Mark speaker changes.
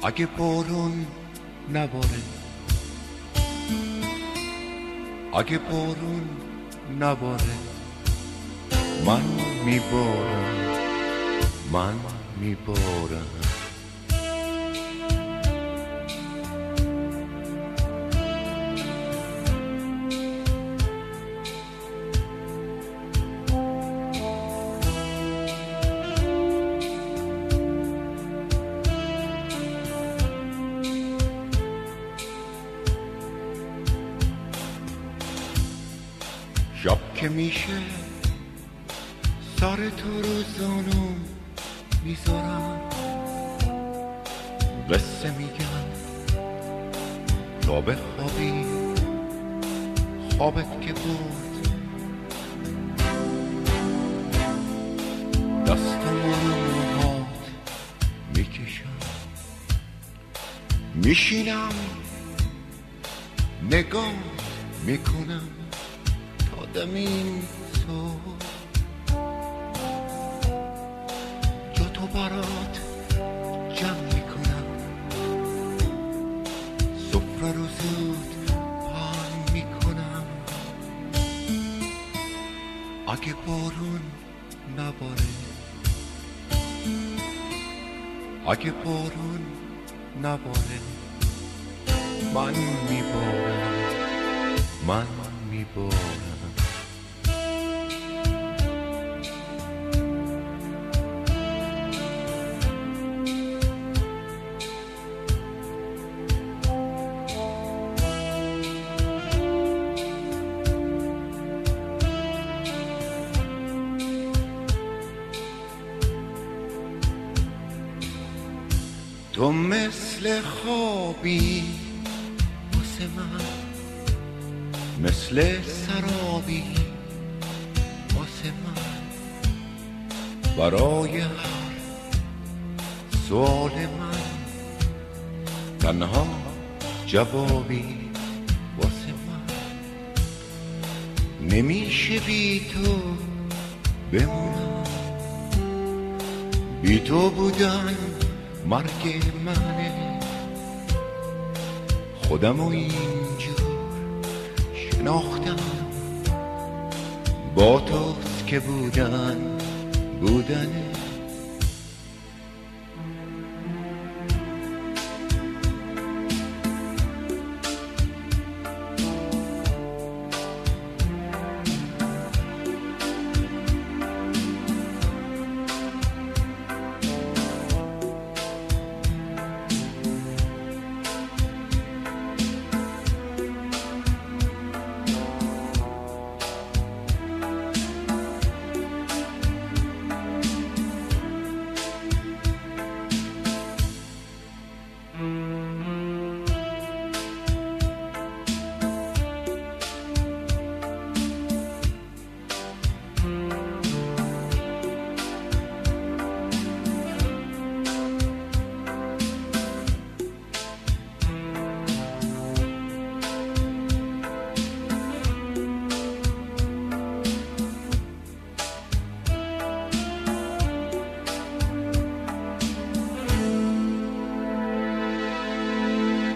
Speaker 1: اگه بارون نباره، اگه بارون نباره، من میبارم، من میبارم. شب که میشه سر تو رو زانو میذارم، قصه میگم تا بخوابی، خوابت که بود دستم رو موهات میکشم، میشینم نگاه میکنم تا دمیم صبح، جا تو برات جمع میکنم، سفره رو زود پهن میکنم. اگه بارون نباره، اگه بارون نباره، من میبارم، من میبارم. تو مثل خوابی واسه من، مثل سرابی واسه من، برای هر سوال من تنها جوابی واسه من. نمیشه بی تو بمونم، بی تو بودن مرگ منه، خودمو اینجور شناختم، با توست که بودن بودنه.